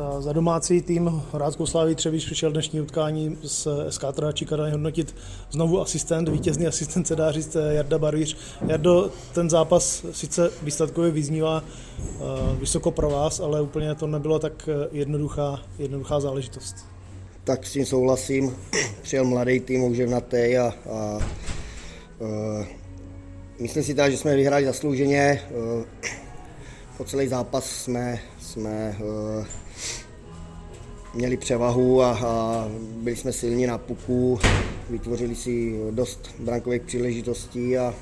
Za domácí tým Horáckou Sláví Třebíč přišel dnešní utkání s SK Trnava hodnotit znovu vítězný asistent se dá říct Jarda Barvíř. Jardo, ten zápas sice výsledkově vyznívá vysoko pro vás, ale úplně to nebylo tak jednoduchá záležitost. Tak s tím souhlasím. Přijel mladý tým, houževnatý a myslím si tak, že jsme vyhráli zaslouženě. Po celý zápas jsme měli převahu a byli jsme silní na puku, vytvořili si dost brankových příležitostí a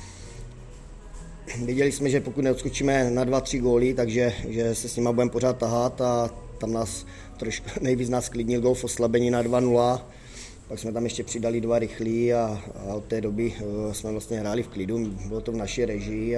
viděli jsme, že pokud neodskočíme na 2-3 góly, takže se s nima budeme pořád tahat a tam nás trošku nejvíc nás klidnil gól v oslabení na 2-0. Pak jsme tam ještě přidali 2 rychlí a od té doby jsme vlastně hráli v klidu, bylo to v naší režii.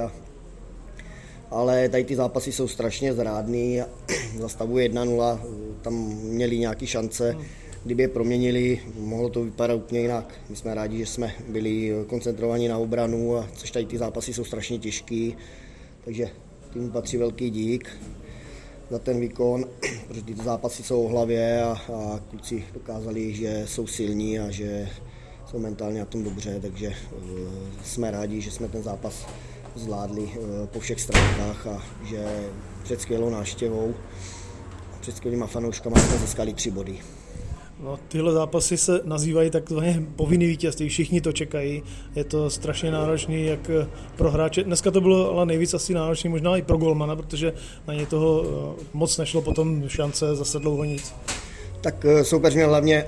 Ale tady ty zápasy jsou strašně zrádný. Za stavu 1-0 tam měli nějaké šance. Kdyby je proměnili, mohlo to vypadat úplně jinak. My jsme rádi, že jsme byli koncentrovaní na obranu, což tady ty zápasy jsou strašně těžký. Takže týmu patří velký dík za ten výkon, protože ty zápasy jsou o hlavě a kluci dokázali, že jsou silní a že jsou mentálně na tom dobře, takže jsme rádi, že jsme ten zápas zvládli po všech stránkách a že před skvělou návštěvou a před skvělýma fanouškama jsme získali 3 body. No, tyhle zápasy se nazývají takzvaně povinný vítězství, všichni to čekají, je to strašně náročný jak pro hráče. Dneska to bylo ale nejvíc asi náročný možná i pro golmana, protože na ně toho moc nešlo potom šance zase dlouho nic. Tak soupeř měl hlavně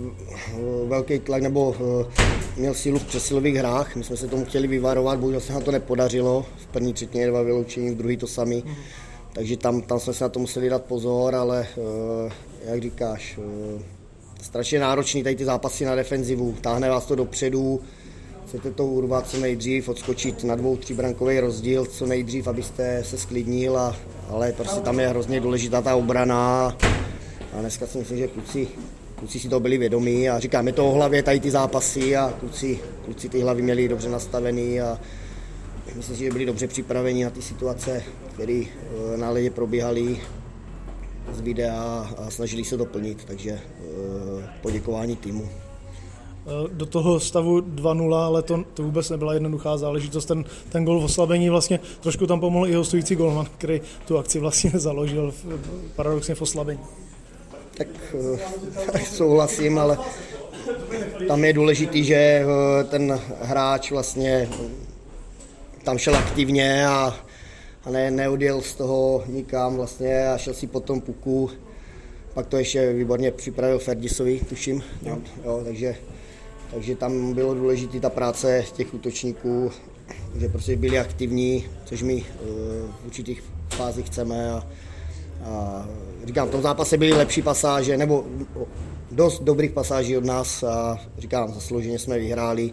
velký tlak nebo měl sílu v přesilových hrách. My jsme se tomu chtěli vyvarovat, bohužel se nám to nepodařilo. V první třetině 2 vyloučení, v druhý to samý. Takže tam jsme se na to museli dát pozor, ale jak říkáš, strašně náročný tady ty zápasy na defenzivu. Táhne vás to dopředu, chcete to urvat co nejdřív, odskočit na 2-3 brankový rozdíl co nejdřív, abyste se sklidnil, ale prostě tam je hrozně důležitá ta obrana. A dneska si myslím, že kluci si to byli vědomí a říkám, je to o hlavě tady ty zápasy a kluci ty hlavy měli dobře nastavený a myslím si, že byli dobře připraveni na ty situace, které na ledě probíhaly z videa a snažili se to plnit, takže poděkování týmu. Do toho stavu 2-0, ale to vůbec nebyla jednoduchá záležitost. Ten gól v oslabení vlastně trošku tam pomohl i hostující golman, který tu akci vlastně založil paradoxně v oslabení. Tak souhlasím, ale tam je důležitý, že ten hráč vlastně tam šel aktivně a neodjel z toho nikam vlastně a šel si po tom puku. Pak to ještě výborně připravil Ferdisovi, tuším. Jo, takže tam bylo důležitý ta práce těch útočníků, že prostě byli aktivní, což my v určitých fázích chceme. A říkám, v tom zápase byly lepší pasáže, nebo dost dobrých pasáží od nás a říkám, zaslouženě jsme vyhráli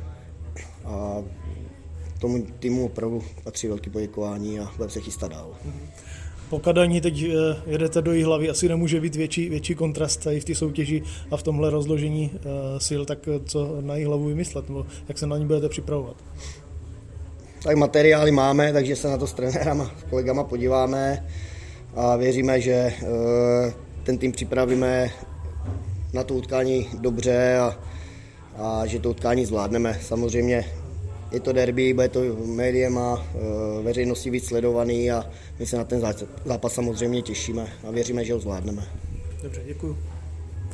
a tomu týmu opravdu patří velké poděkování a budeme se chystat dál. Po Kadani teď jedete do Jihlavy, asi nemůže být větší kontrast i v té soutěži a v tomhle rozložení sil, tak co na Jihlavu vymyslet, nebo jak se na ní budete připravovat? Tak materiály máme, takže se na to s trenérama, s kolegama podíváme a věříme, že ten tým připravíme na to utkání dobře a že to utkání zvládneme. Samozřejmě je to derby, bude to médiem a veřejnosti víc sledovaný a my se na ten zápas samozřejmě těšíme a věříme, že ho zvládneme. Dobře, děkuju.